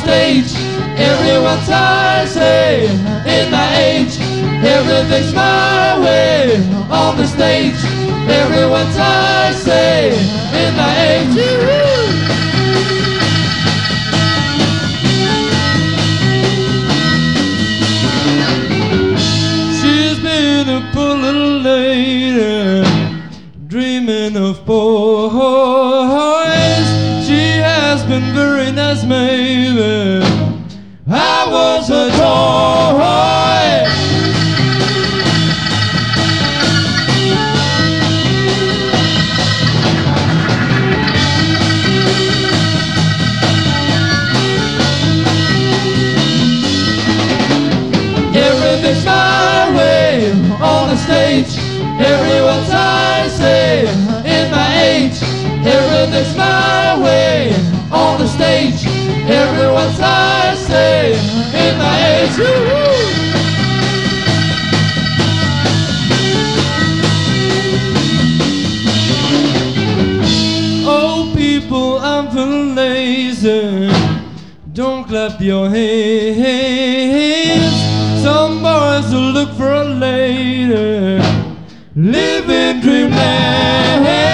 stage. Everyone's eyes say in my age. Everything's my way on the stage. Everyone's eyes say in my age. She's been a poor little lady, dreaming of boys. She has been very nice, maybe. I was a toy. Everything's my way on the stage. Everyone's eyes say in my age. Everything's my way on the stage. Everyone's eyes say in my age. Oh people, I'm feeling lazy. Don't clap your hands. Some boys will look for a lady, living dreamland.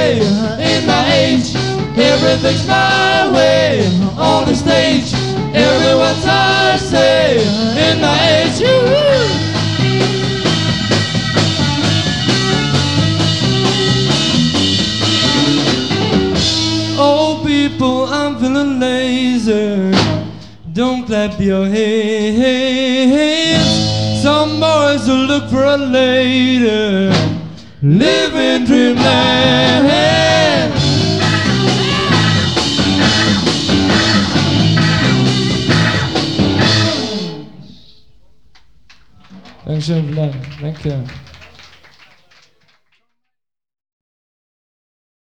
say in my age. Everything's my way on the stage. Everyone's I say in my age. Oh people, I'm feeling lazy. Don't clap your hands. Some boys will look for a lady, live in dreamland. Dankeschön, Vlad. Danke.